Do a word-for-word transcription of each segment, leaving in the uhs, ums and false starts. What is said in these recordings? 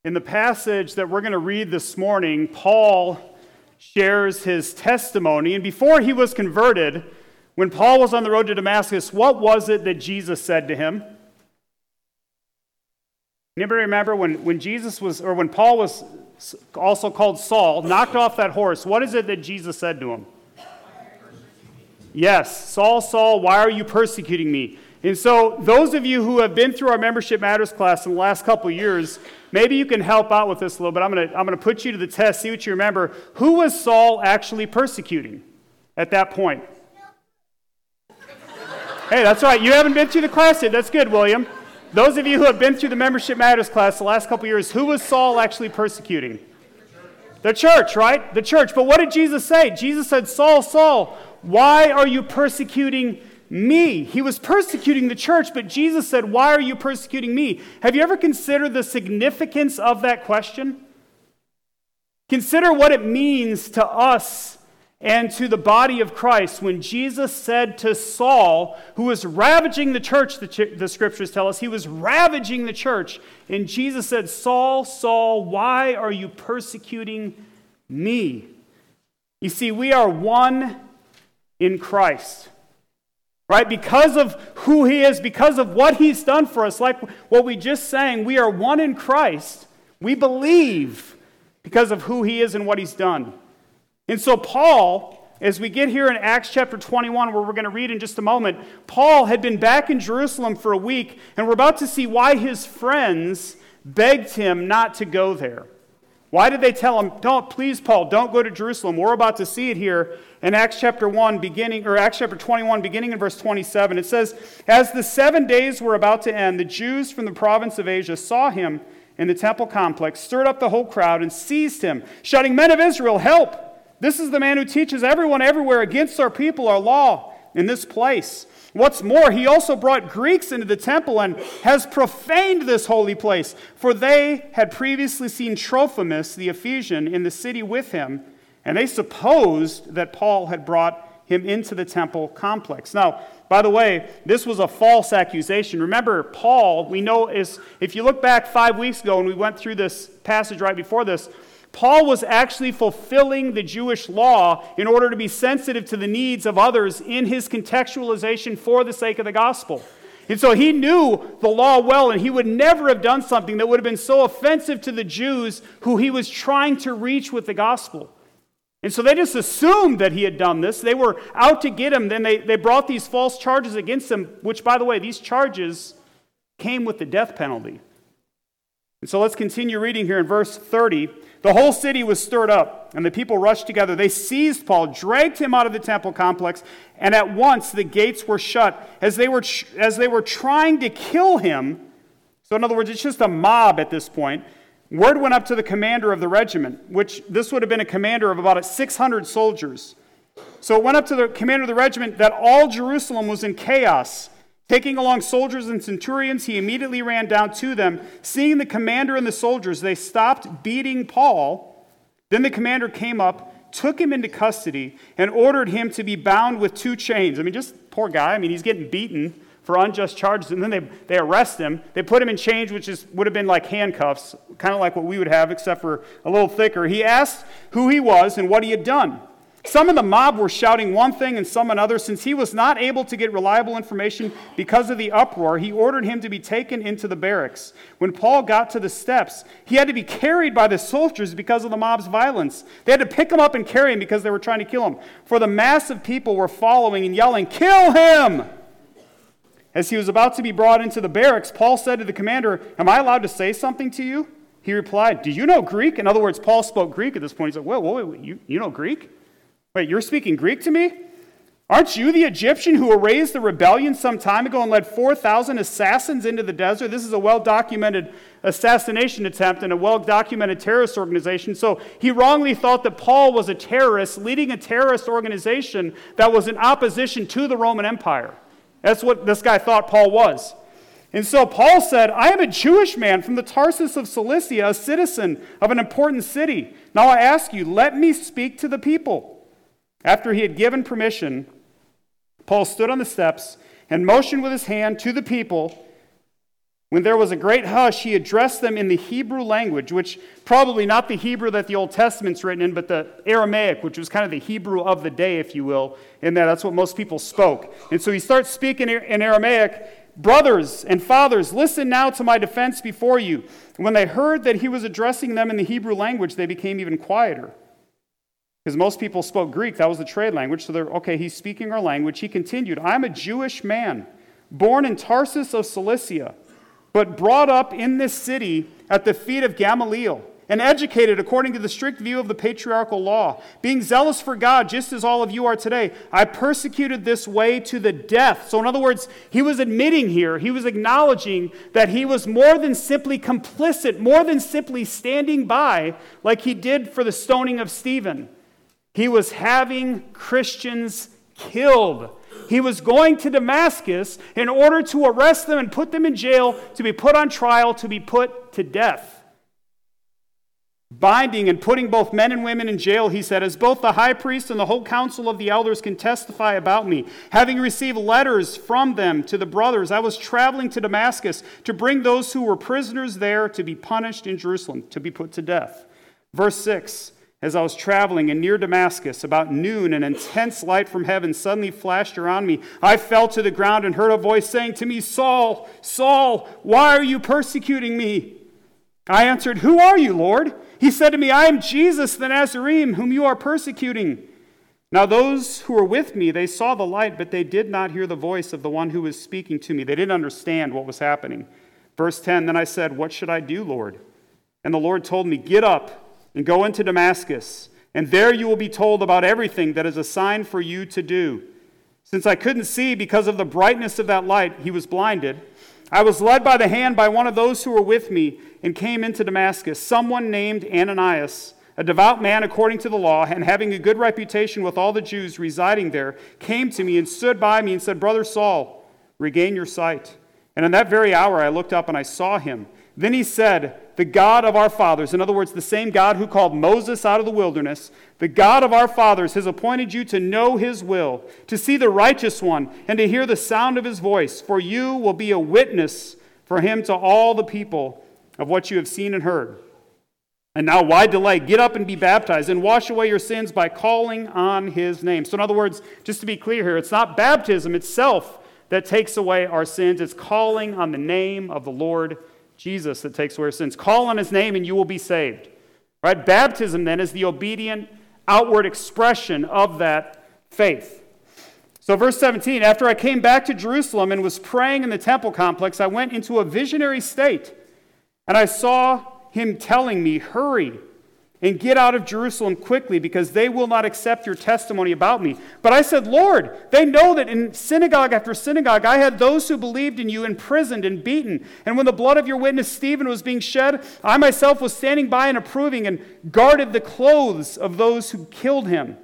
In the passage that we're going to read this morning, Paul shares his testimony. And before he was converted, when Paul was on the road to Damascus, what was it that Jesus said to him? Anybody remember when, when Jesus was, or when Paul was also called Saul, knocked off that horse, what is it that Jesus said to him? Yes, Saul, Saul, why are you persecuting me? And so those of you who have been through our Membership Matters class in the last couple of years, maybe you can help out with this a little bit. I'm going to I'm going to put you to the test, see what you remember. Who was Saul actually persecuting at that point? Hey, that's right. You haven't been through the class yet. That's good, William. Those of you who have been through the Membership Matters class the last couple of years, who was Saul actually persecuting? The church, right? The church. But what did Jesus say? Jesus said, Saul, Saul, why are you persecuting me? He was persecuting the church, but Jesus said, why are you persecuting me? Have you ever considered the significance of that question? Consider what it means to us and to the body of Christ when Jesus said to Saul, who was ravaging the church, the, ch- the scriptures tell us, he was ravaging the church, and Jesus said, Saul, Saul, why are you persecuting me? You see, we are one in Christ. Right? Because of who he is, because of what he's done for us, like what we just sang, we are one in Christ. We believe because of who he is and what he's done. And so Paul, as we get here in Acts chapter twenty-one, where we're going to read in just a moment, Paul had been back in Jerusalem for a week, and we're about to see why his friends begged him not to go there. Why did they tell him, don't, please, Paul, don't go to Jerusalem? We're about to see it here in Acts chapter one, beginning, or Acts chapter twenty-one, beginning in verse twenty-seven. It says, as the seven days were about to end, the Jews from the province of Asia saw him in the temple complex, stirred up the whole crowd, and seized him, shouting, men of Israel, help! This is the man who teaches everyone everywhere against our people, our law, in this place. What's more, he also brought Greeks into the temple and has profaned this holy place, for they had previously seen Trophimus, the Ephesian, in the city with him, and they supposed that Paul had brought him into the temple complex. Now, by the way, this was a false accusation. Remember, Paul, we know, is if you look back five weeks ago when we went through this passage right before this, Paul was actually fulfilling the Jewish law in order to be sensitive to the needs of others in his contextualization for the sake of the gospel. And so he knew the law well, and he would never have done something that would have been so offensive to the Jews who he was trying to reach with the gospel. And so they just assumed that he had done this. They were out to get him. Then they, they brought these false charges against him, which, by the way, these charges came with the death penalty. And so let's continue reading here in verse thirty. The whole city was stirred up, and the people rushed together. They seized Paul, dragged him out of the temple complex, and at once the gates were shut as they were as they were trying to kill him. So in other words, it's just a mob at this point. Word went up to the commander of the regiment, which this would have been a commander of about six hundred soldiers. So it went up to the commander of the regiment that all Jerusalem was in chaos. Taking along soldiers and centurions, he immediately ran down to them. Seeing the commander and the soldiers, they stopped beating Paul. Then the commander came up, took him into custody, and ordered him to be bound with two chains. I mean, just poor guy. I mean, he's getting beaten for unjust charges, and then they, they arrest him. They put him in chains, which is would have been like handcuffs, kind of like what we would have, except for a little thicker. He asked who he was and what he had done. Some of the mob were shouting one thing and some another. Since he was not able to get reliable information because of the uproar, he ordered him to be taken into the barracks. When Paul got to the steps, he had to be carried by the soldiers because of the mob's violence. They had to pick him up and carry him because they were trying to kill him. For the mass of people were following and yelling, "Kill him!" As he was about to be brought into the barracks, Paul said to the commander, "Am I allowed to say something to you?" He replied, "Do you know Greek?" In other words, Paul spoke Greek at this point. He's like, whoa, whoa, wait, you, you know Greek? Wait, you're speaking Greek to me? Aren't you the Egyptian who erased the rebellion some time ago and led four thousand assassins into the desert? This is a well-documented assassination attempt and a well-documented terrorist organization. So he wrongly thought that Paul was a terrorist leading a terrorist organization that was in opposition to the Roman Empire. That's what this guy thought Paul was. And so Paul said, "I am a Jewish man from the Tarsus of Cilicia, a citizen of an important city. Now I ask you, let me speak to the people." After he had given permission, Paul stood on the steps and motioned with his hand to the people. When there was a great hush, he addressed them in the Hebrew language, which probably not the Hebrew that the Old Testament's written in, but the Aramaic, which was kind of the Hebrew of the day, if you will, in that that's what most people spoke. And so he starts speaking in Aramaic. Brothers and fathers, listen now to my defense before you. And when they heard that he was addressing them in the Hebrew language, they became even quieter. Because most people spoke Greek, that was the trade language, so they're, okay, he's speaking our language. He continued, I'm a Jewish man, born in Tarsus of Cilicia, but brought up in this city at the feet of Gamaliel, and educated according to the strict view of the patriarchal law, being zealous for God, just as all of you are today. I persecuted this way to the death. So in other words, he was admitting here, he was acknowledging that he was more than simply complicit, more than simply standing by like he did for the stoning of Stephen. He was having Christians killed. He was going to Damascus in order to arrest them and put them in jail, to be put on trial, to be put to death. Binding and putting both men and women in jail, he said, as both the high priest and the whole council of the elders can testify about me. Having received letters from them to the brothers, I was traveling to Damascus to bring those who were prisoners there to be punished in Jerusalem, to be put to death. Verse six, as I was traveling and near Damascus, about noon, an intense light from heaven suddenly flashed around me. I fell to the ground and heard a voice saying to me, Saul, Saul, why are you persecuting me? I answered, who are you, Lord? He said to me, I am Jesus the Nazarene, whom you are persecuting. Now those who were with me, they saw the light, but they did not hear the voice of the one who was speaking to me. They didn't understand what was happening. Verse ten, then I said, what should I do, Lord? And the Lord told me, get up and go into Damascus, and there you will be told about everything that is assigned for you to do. Since I couldn't see because of the brightness of that light, he was blinded. I was led by the hand by one of those who were with me and came into Damascus, someone named Ananias, a devout man according to the law, and having a good reputation with all the Jews residing there, came to me and stood by me and said, Brother Saul, regain your sight. And in that very hour I looked up and I saw him. Then he said, the God of our fathers, in other words, the same God who called Moses out of the wilderness, the God of our fathers has appointed you to know his will, to see the righteous one, and to hear the sound of his voice. For you will be a witness for him to all the people of what you have seen and heard. And now why delay? Get up and be baptized and wash away your sins by calling on his name. So in other words, just to be clear here, it's not baptism itself that takes away our sins. It's calling on the name of the Lord Jesus that takes away our sins. Call on his name and you will be saved. Right? Baptism then is the obedient outward expression of that faith. So verse seventeen, after I came back to Jerusalem and was praying in the temple complex, I went into a visionary state, and I saw him telling me, hurry and get out of Jerusalem quickly, because they will not accept your testimony about me. But I said, Lord, they know that in synagogue after synagogue I had those who believed in you imprisoned and beaten. And when the blood of your witness Stephen was being shed, I myself was standing by and approving and guarded the clothes of those who killed him.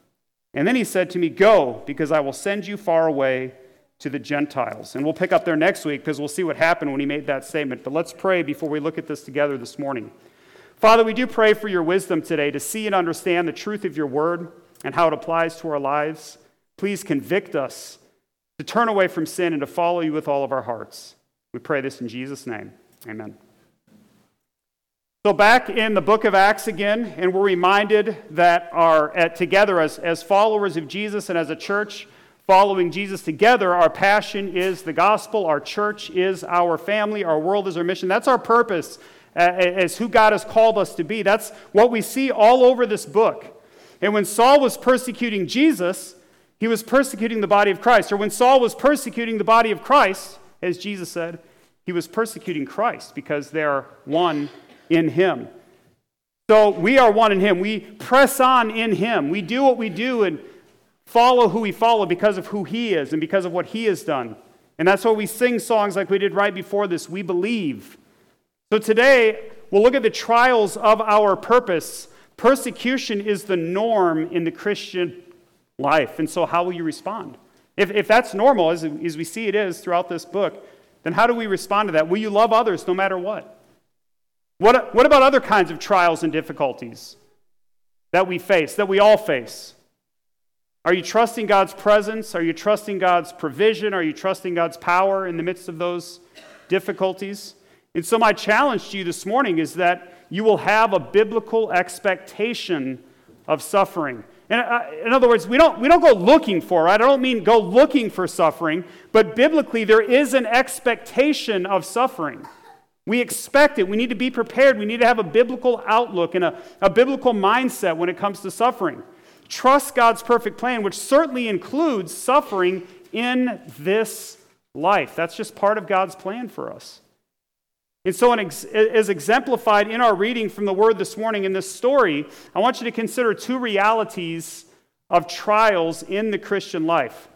And then he said to me, go, because I will send you far away to the Gentiles. And we'll pick up there next week because we'll see what happened when he made that statement. But let's pray before we look at this together this morning. Father, we do pray for your wisdom today to see and understand the truth of your word and how it applies to our lives. Please convict us to turn away from sin and to follow you with all of our hearts. We pray this in Jesus' name. Amen. So back in the book of Acts again, and we're reminded that our at, together as, as followers of Jesus and as a church following Jesus together, our passion is the gospel, our church is our family, our world is our mission. That's our purpose as who God has called us to be. That's what we see all over this book. And when Saul was persecuting Jesus, he was persecuting the body of Christ. Or when Saul was persecuting the body of Christ, as Jesus said, he was persecuting Christ because they are one in him. So we are one in him. We press on in him. We do what we do and follow who we follow because of who he is and because of what he has done. And that's why we sing songs like we did right before this. We believe. So today, we'll look at the trials of our purpose. Persecution is the norm in the Christian life. And so how will you respond? If, if that's normal, as, as we see it is throughout this book, then how do we respond to that? Will you love others no matter what? What, what about other kinds of trials and difficulties that we face, that we all face? Are you trusting God's presence? Are you trusting God's provision? Are you trusting God's power in the midst of those difficulties. And so my challenge to you this morning is that you will have a biblical expectation of suffering. And uh, in other words, we don't we don't go looking for it. I don't mean go looking for suffering, but biblically there is an expectation of suffering. We expect it. We need to be prepared. We need to have a biblical outlook and a, a biblical mindset when it comes to suffering. Trust God's perfect plan, which certainly includes suffering in this life. That's just part of God's plan for us. And so as exemplified in our reading from the Word this morning in this story, I want you to consider two realities of trials in the Christian life.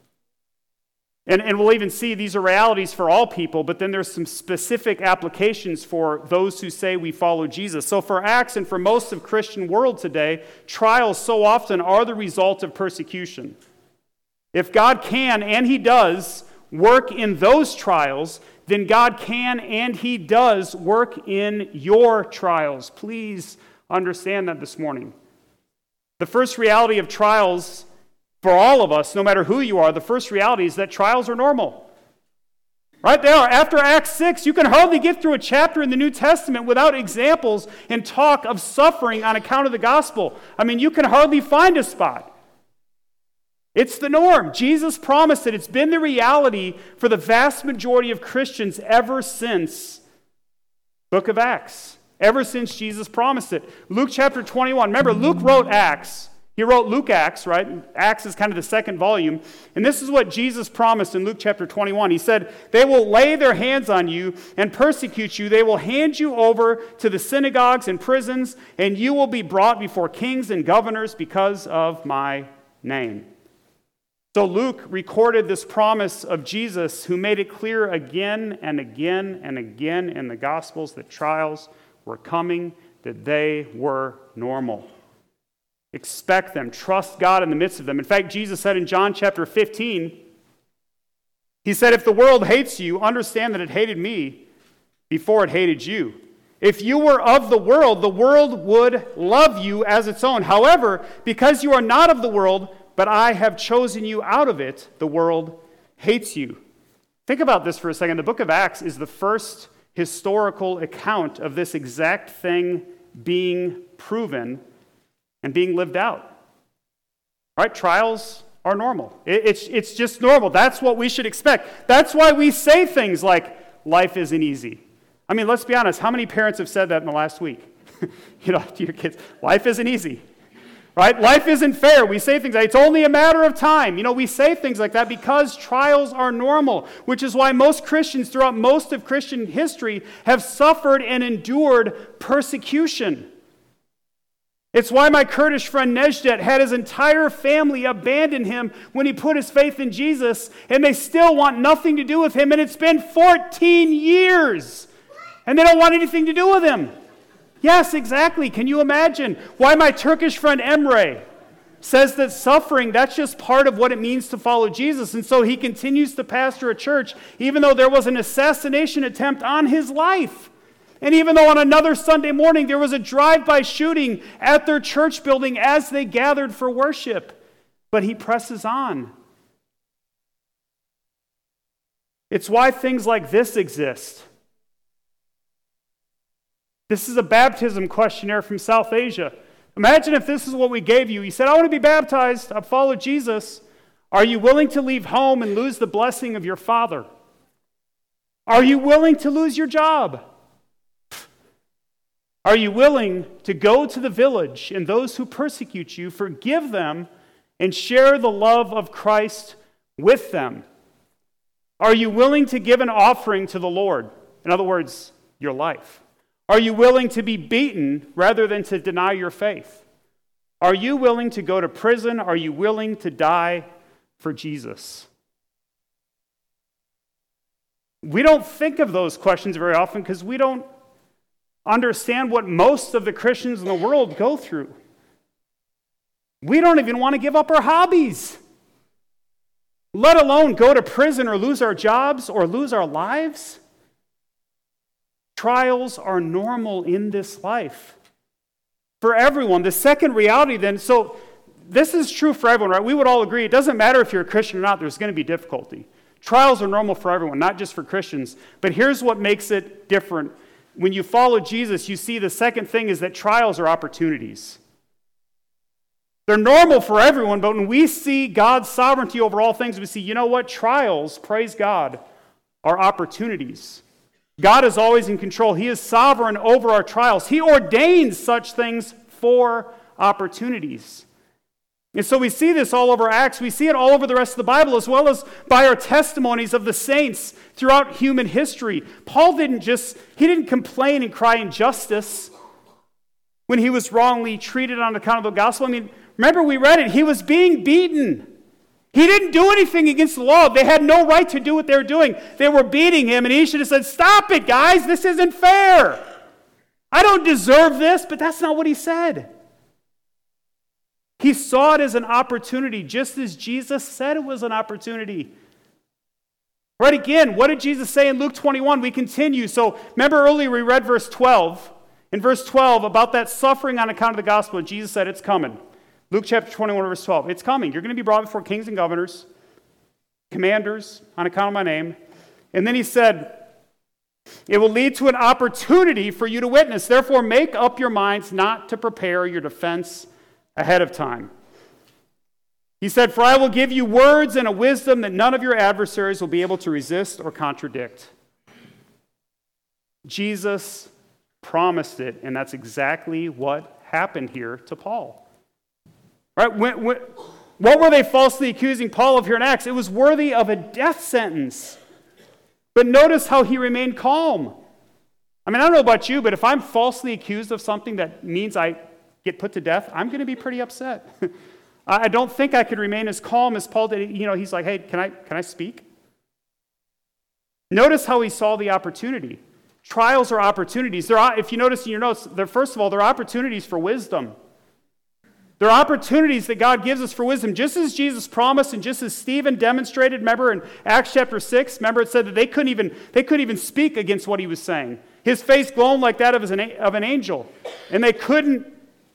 And, and we'll even see these are realities for all people, but then there's some specific applications for those who say we follow Jesus. So for Acts and for most of the Christian world today, trials so often are the result of persecution. If God can, and He does, work in those trials, then God can and He does work in your trials. Please understand that this morning. The first reality of trials for all of us, no matter who you are, the first reality is that trials are normal. Right there, after Acts six, you can hardly get through a chapter in the New Testament without examples and talk of suffering on account of the gospel. I mean, you can hardly find a spot. It's the norm. Jesus promised it. It's been the reality for the vast majority of Christians ever since the book of Acts, ever since Jesus promised it. Luke chapter twenty-one. Remember, Luke wrote Acts. He wrote Luke Acts, right? Acts is kind of the second volume. And this is what Jesus promised in Luke chapter twenty-one. He said, "They will lay their hands on you and persecute you. They will hand you over to the synagogues and prisons, and you will be brought before kings and governors because of my name." So Luke recorded this promise of Jesus, who made it clear again and again and again in the Gospels that trials were coming, that they were normal. Expect them. Trust God in the midst of them. In fact, Jesus said in John chapter fifteen, He said, "If the world hates you, understand that it hated me before it hated you. If you were of the world, the world would love you as its own. However, because you are not of the world, but I have chosen you out of it, the world hates you." Think about this for a second. The book of Acts is the first historical account of this exact thing being proven and being lived out. Right? Trials are normal. It, it's, it's just normal. That's what we should expect. That's why we say things like, life isn't easy. I mean, let's be honest. How many parents have said that in the last week? You know, to your kids, life isn't easy. Right? Life isn't fair. We say things like, it's only a matter of time. You know, we say things like that because trials are normal, which is why most Christians throughout most of Christian history have suffered and endured persecution. It's why my Kurdish friend Nejdet had his entire family abandon him when he put his faith in Jesus, and they still want nothing to do with him, and it's been fourteen years, and they don't want anything to do with him. Yes, exactly. Can you imagine why my Turkish friend Emre says that suffering, that's just part of what it means to follow Jesus, and so he continues to pastor a church even though there was an assassination attempt on his life. And even though on another Sunday morning there was a drive-by shooting at their church building as they gathered for worship. But he presses on. It's why things like this exist. This is a baptism questionnaire from South Asia. Imagine if this is what we gave you. You said, I want to be baptized. I follow Jesus. Are you willing to leave home and lose the blessing of your father? Are you willing to lose your job? Are you willing to go to the village and those who persecute you, forgive them, and share the love of Christ with them? Are you willing to give an offering to the Lord? In other words, your life. Are you willing to be beaten rather than to deny your faith? Are you willing to go to prison? Are you willing to die for Jesus? We don't think of those questions very often because we don't understand what most of the Christians in the world go through. We don't even want to give up our hobbies, let alone go to prison or lose our jobs or lose our lives. Trials are normal in this life for everyone. The second reality then, so this is true for everyone, right? We would all agree it doesn't matter if you're a Christian or not, there's going to be difficulty. Trials are normal for everyone, not just for Christians. But here's what makes it different. When you follow Jesus, you see the second thing is that trials are opportunities. They're normal for everyone, but when we see God's sovereignty over all things, we see, you know what? Trials, praise God, are opportunities. God is always in control. He is sovereign over our trials. He ordains such things for opportunities. And so we see this all over Acts. We see it all over the rest of the Bible, as well as by our testimonies of the saints throughout human history. Paul didn't just, he didn't complain and cry injustice when he was wrongly treated on account of the gospel. I mean, remember we read it. He was being beaten. He didn't do anything against the law. They had no right to do what they were doing. They were beating him, and he should have said, "Stop it, guys. This isn't fair. I don't deserve this," but that's not what he said. He saw it as an opportunity, just as Jesus said it was an opportunity. Right again, what did Jesus say in Luke twenty-one? We continue. So remember earlier we read verse twelve. In verse twelve, about that suffering on account of the gospel, Jesus said it's coming. Luke chapter twenty-one, verse twelve. It's coming. You're going to be brought before kings and governors, commanders, on account of my name. And then he said, it will lead to an opportunity for you to witness. Therefore, make up your minds not to prepare your defense ahead of time. He said, for I will give you words and a wisdom that none of your adversaries will be able to resist or contradict. Jesus promised it, and that's exactly what happened here to Paul. Right? When, when, what were they falsely accusing Paul of here in Acts? It was worthy of a death sentence. But notice how he remained calm. I mean, I don't know about you, but if I'm falsely accused of something that means I get put to death, I'm going to be pretty upset. I don't think I could remain as calm as Paul did. You know, he's like, hey, can I, can I speak? Notice how he saw the opportunity. Trials are opportunities. There are, if you notice in your notes, they're, first of all, they're opportunities for wisdom. There are opportunities that God gives us for wisdom, just as Jesus promised and just as Stephen demonstrated. Remember in Acts chapter six, remember it said that they couldn't even, they couldn't even speak against what he was saying. His face glowed like that of an, of an angel. And they couldn't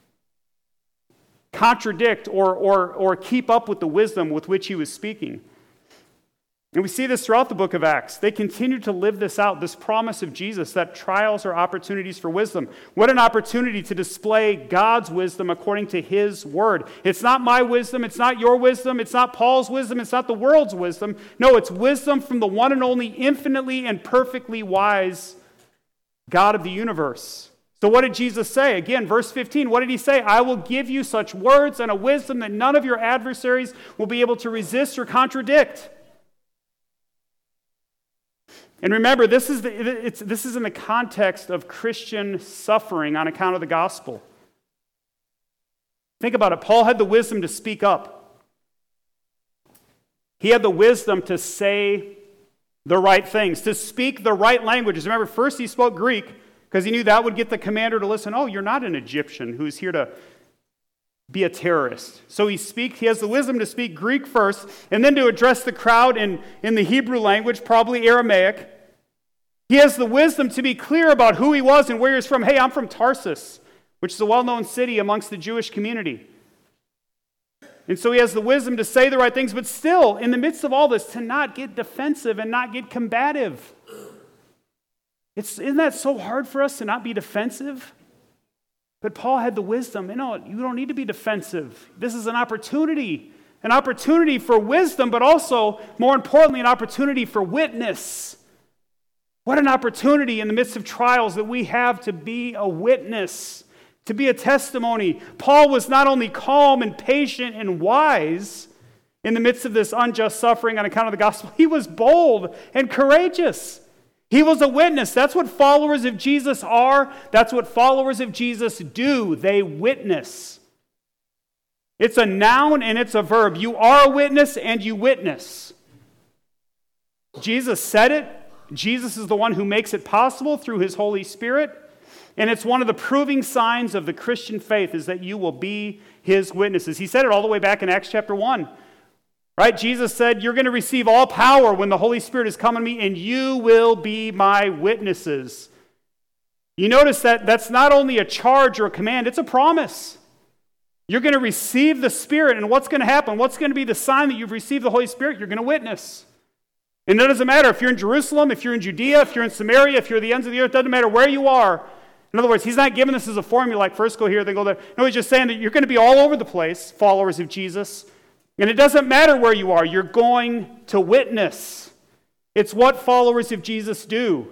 contradict or, or, or keep up with the wisdom with which he was speaking. And we see this throughout the book of Acts. They continue to live this out, this promise of Jesus, that trials are opportunities for wisdom. What an opportunity to display God's wisdom according to his word. It's not my wisdom, it's not your wisdom, it's not Paul's wisdom, it's not the world's wisdom. No, it's wisdom from the one and only infinitely and perfectly wise God of the universe. So what did Jesus say? Again, verse fifteen, what did he say? I will give you such words and a wisdom that none of your adversaries will be able to resist or contradict. And remember, this is, the, it's, this is in the context of Christian suffering on account of the gospel. Think about it. Paul had the wisdom to speak up. He had the wisdom to say the right things, to speak the right languages. Remember, first he spoke Greek because he knew that would get the commander to listen. Oh, you're not an Egyptian who's here to be a terrorist. So he speaks, he has the wisdom to speak Greek first, and then to address the crowd in, in the Hebrew language, probably Aramaic. He has the wisdom to be clear about who he was and where he was from. Hey, I'm from Tarsus, which is a well-known city amongst the Jewish community. And so he has the wisdom to say the right things, but still, in the midst of all this, to not get defensive and not get combative. It's, isn't that so hard for us to not be defensive? But Paul had the wisdom. You know, you don't need to be defensive. This is an opportunity. An opportunity for wisdom, but also, more importantly, an opportunity for witness. What an opportunity in the midst of trials that we have to be a witness, to be a testimony. Paul was not only calm and patient and wise in the midst of this unjust suffering on account of the gospel, he was bold and courageous. He was a witness. That's what followers of Jesus are. That's what followers of Jesus do. They witness. It's a noun and it's a verb. You are a witness and you witness. Jesus said it. Jesus is the one who makes it possible through his Holy Spirit. And it's one of the proving signs of the Christian faith is that you will be his witnesses. He said it all the way back in Acts chapter one. Right? Jesus said, you're going to receive all power when the Holy Spirit has come on me, and you will be my witnesses. You notice that that's not only a charge or a command, it's a promise. You're going to receive the Spirit, and what's going to happen? What's going to be the sign that you've received the Holy Spirit? You're going to witness. And it doesn't matter if you're in Jerusalem, if you're in Judea, if you're in Samaria, if you're at the ends of the earth, it doesn't matter where you are. In other words, he's not giving this as a formula like first go here, then go there. No, he's just saying that you're going to be all over the place, followers of Jesus. And it doesn't matter where you are, you're going to witness. It's what followers of Jesus do.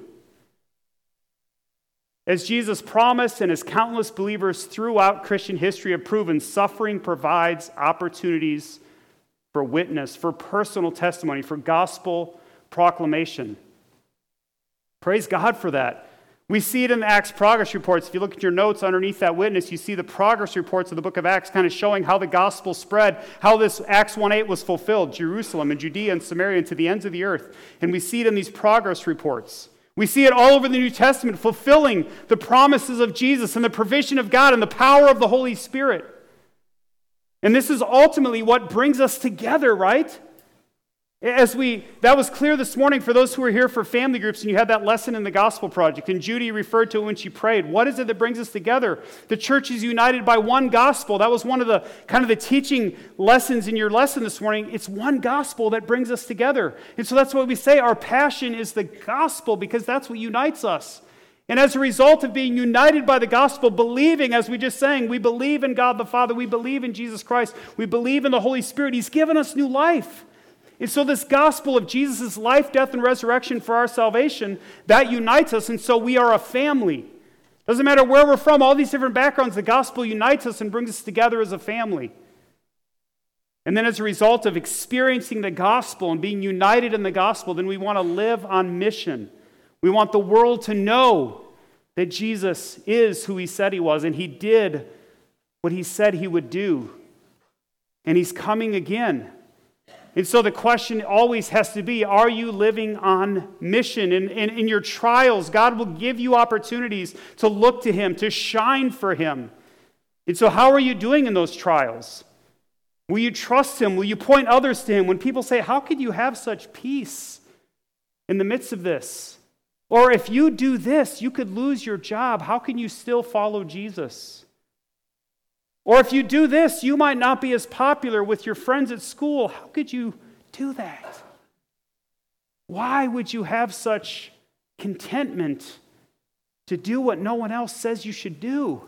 As Jesus promised and as countless believers throughout Christian history have proven, suffering provides opportunities for witness, for personal testimony, for gospel proclamation. Praise God for that. We see it in the Acts progress reports. If you look at your notes underneath that witness, you see the progress reports of the book of Acts kind of showing how the gospel spread, how this Acts one eight was fulfilled, Jerusalem and Judea and Samaria and to the ends of the earth. And we see it in these progress reports. We see it all over the New Testament, fulfilling the promises of Jesus and the provision of God and the power of the Holy Spirit. And this is ultimately what brings us together, right? As we, that was clear this morning for those who were here for family groups, and you had that lesson in the Gospel Project, and Judy referred to it when she prayed. What is it that brings us together? The church is united by one gospel. That was one of the kind of the teaching lessons in your lesson this morning. It's one gospel that brings us together. And so that's what we say. Our passion is the gospel because that's what unites us. And as a result of being united by the gospel, believing, as we just sang, we believe in God the Father, we believe in Jesus Christ, we believe in the Holy Spirit. He's given us new life. And so this gospel of Jesus' life, death, and resurrection for our salvation, that unites us, and so we are a family. Doesn't matter where we're from, all these different backgrounds, the gospel unites us and brings us together as a family. And then as a result of experiencing the gospel and being united in the gospel, then we want to live on mission. We want the world to know that Jesus is who he said he was, and he did what he said he would do. And he's coming again. And so the question always has to be, are you living on mission? And in, in, in your trials, God will give you opportunities to look to him, to shine for him. And so how are you doing in those trials? Will you trust him? Will you point others to him? When people say, how could you have such peace in the midst of this? Or if you do this, you could lose your job. How can you still follow Jesus? Or if you do this, you might not be as popular with your friends at school. How could you do that? Why would you have such contentment to do what no one else says you should do?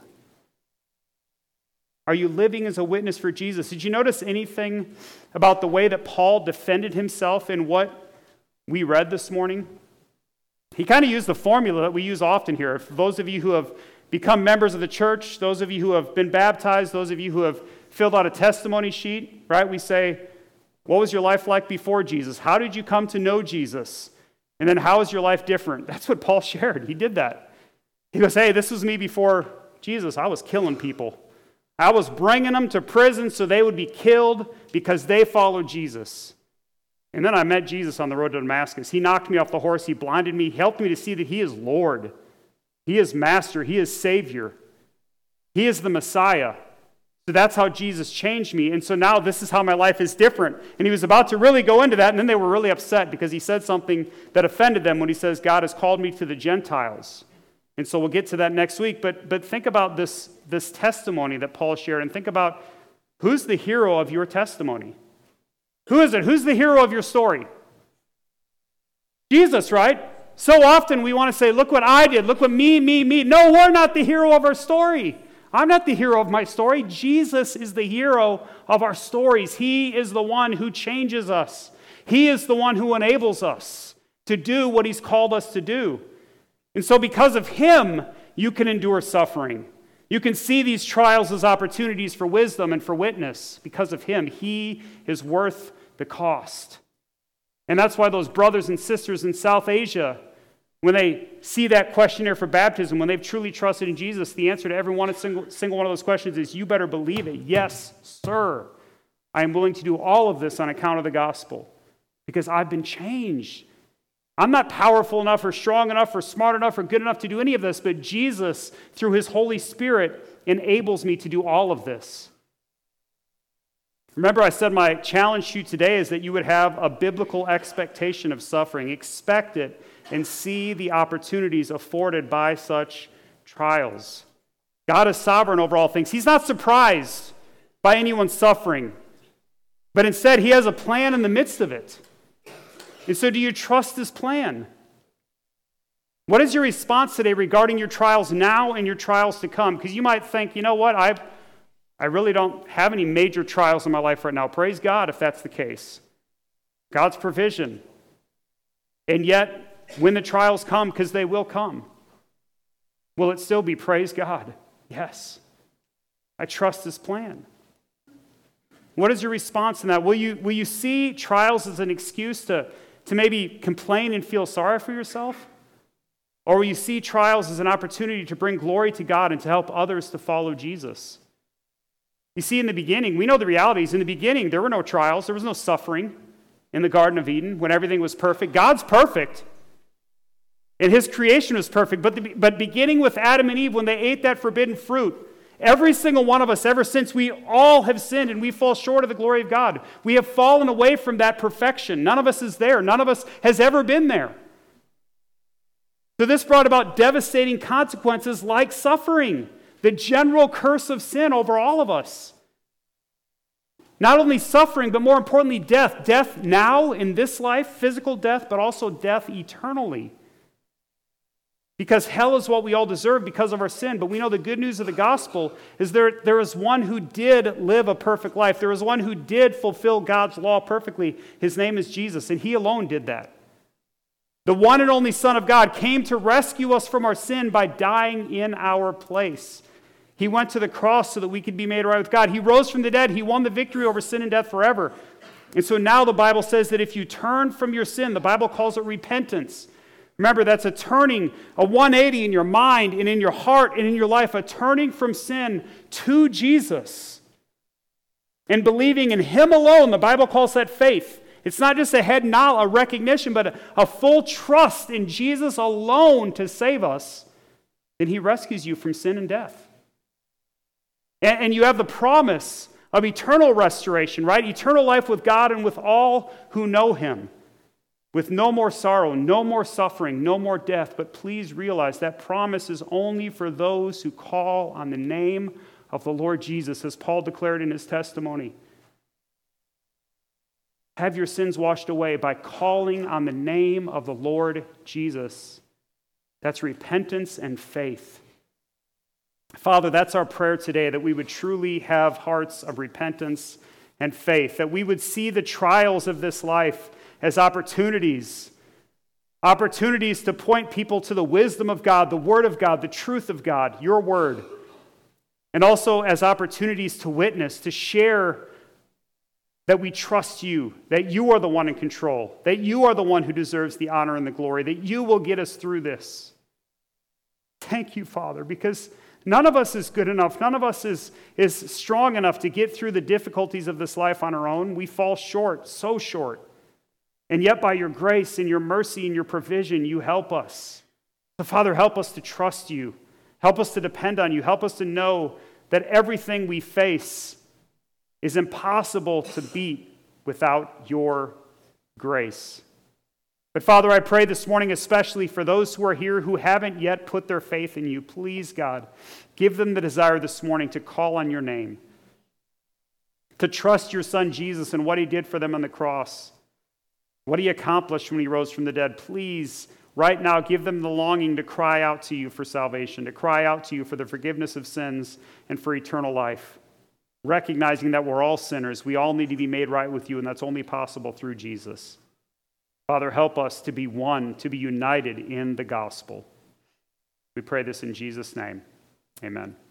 Are you living as a witness for Jesus? Did you notice anything about the way that Paul defended himself in what we read this morning? He kind of used the formula that we use often here. For those of you who have become members of the church, those of you who have been baptized, those of you who have filled out a testimony sheet, right? We say, what was your life like before Jesus? How did you come to know Jesus? And then how is your life different? That's what Paul shared. He did that. He goes, hey, this was me before Jesus. I was killing people. I was bringing them to prison so they would be killed because they followed Jesus. And then I met Jesus on the road to Damascus. He knocked me off the horse. He blinded me. He helped me to see that he is Lord. He is Master. He is Savior. He is the Messiah. So that's how Jesus changed me. And so now this is how my life is different. And he was about to really go into that, and then they were really upset because he said something that offended them when he says, God has called me to the Gentiles. And so we'll get to that next week. But, but think about this, this testimony that Paul shared, and think about who's the hero of your testimony. Who is it? Who's the hero of your story? Jesus, right? So often we want to say, look what I did, look what me, me, me. No, we're not the hero of our story. I'm not the hero of my story. Jesus is the hero of our stories. He is the one who changes us. He is the one who enables us to do what he's called us to do. And so because of him, you can endure suffering. You can see these trials as opportunities for wisdom and for witness. Because of him, he is worth the cost. And that's why those brothers and sisters in South Asia, when they see that questionnaire for baptism, when they've truly trusted in Jesus, the answer to every one single, single one of those questions is, you better believe it. Yes, sir. I am willing to do all of this on account of the gospel because I've been changed. I'm not powerful enough or strong enough or smart enough or good enough to do any of this, but Jesus, through his Holy Spirit, enables me to do all of this. Remember, I said my challenge to you today is that you would have a biblical expectation of suffering. Expect it and see the opportunities afforded by such trials. God is sovereign over all things. He's not surprised by anyone's suffering, but instead he has a plan in the midst of it. And so do you trust his plan? What is your response today regarding your trials now and your trials to come? Because you might think, you know what, I, I really don't have any major trials in my life right now. Praise God if that's the case. God's provision. And yet, when the trials come, because they will come, will it still be praise God? Yes. I trust his plan. What is your response to that? Will you, will you see trials as an excuse to, to maybe complain and feel sorry for yourself? Or will you see trials as an opportunity to bring glory to God and to help others to follow Jesus? You see, in the beginning, we know the realities. In the beginning, there were no trials. There was no suffering in the Garden of Eden when everything was perfect. God's perfect. And his creation was perfect. But, the, but beginning with Adam and Eve, when they ate that forbidden fruit, every single one of us, ever since, we all have sinned and we fall short of the glory of God. We have fallen away from that perfection. None of us is there. None of us has ever been there. So this brought about devastating consequences like suffering, the general curse of sin over all of us. Not only suffering, but more importantly, death. Death now in this life, physical death, but also death eternally. Because hell is what we all deserve because of our sin. But we know the good news of the gospel is there, there is one who did live a perfect life. There is one who did fulfill God's law perfectly. His name is Jesus, and he alone did that. The one and only Son of God came to rescue us from our sin by dying in our place. He went to the cross so that we could be made right with God. He rose from the dead. He won the victory over sin and death forever. And so now the Bible says that if you turn from your sin, the Bible calls it repentance. Remember, that's a turning, a one eighty in your mind and in your heart and in your life, a turning from sin to Jesus. And believing in him alone, the Bible calls that faith. It's not just a head nod, a recognition, but a, a full trust in Jesus alone to save us. Then he rescues you from sin and death. And, and you have the promise of eternal restoration, right? Eternal life with God and with all who know him. With no more sorrow, no more suffering, no more death. But please realize that promise is only for those who call on the name of the Lord Jesus, as Paul declared in his testimony. Have your sins washed away by calling on the name of the Lord Jesus. That's repentance and faith. Father, that's our prayer today, that we would truly have hearts of repentance and faith, that we would see the trials of this life as opportunities, opportunities to point people to the wisdom of God, the Word of God, the truth of God, your Word, and also as opportunities to witness, to share that we trust you, that you are the one in control, that you are the one who deserves the honor and the glory, that you will get us through this. Thank you, Father, because none of us is good enough. None of us is, is strong enough to get through the difficulties of this life on our own. We fall short, so short. And yet by your grace and your mercy and your provision, you help us. So, Father, help us to trust you. Help us to depend on you. Help us to know that everything we face is impossible to beat without your grace. But Father, I pray this morning especially for those who are here who haven't yet put their faith in you. Please, God, give them the desire this morning to call on your name, to trust your Son Jesus and what he did for them on the cross, what he accomplished when he rose from the dead. Please, right now, give them the longing to cry out to you for salvation, to cry out to you for the forgiveness of sins and for eternal life. Recognizing that we're all sinners, we all need to be made right with you, and that's only possible through Jesus. Father, help us to be one, to be united in the gospel. We pray this in Jesus' name. Amen.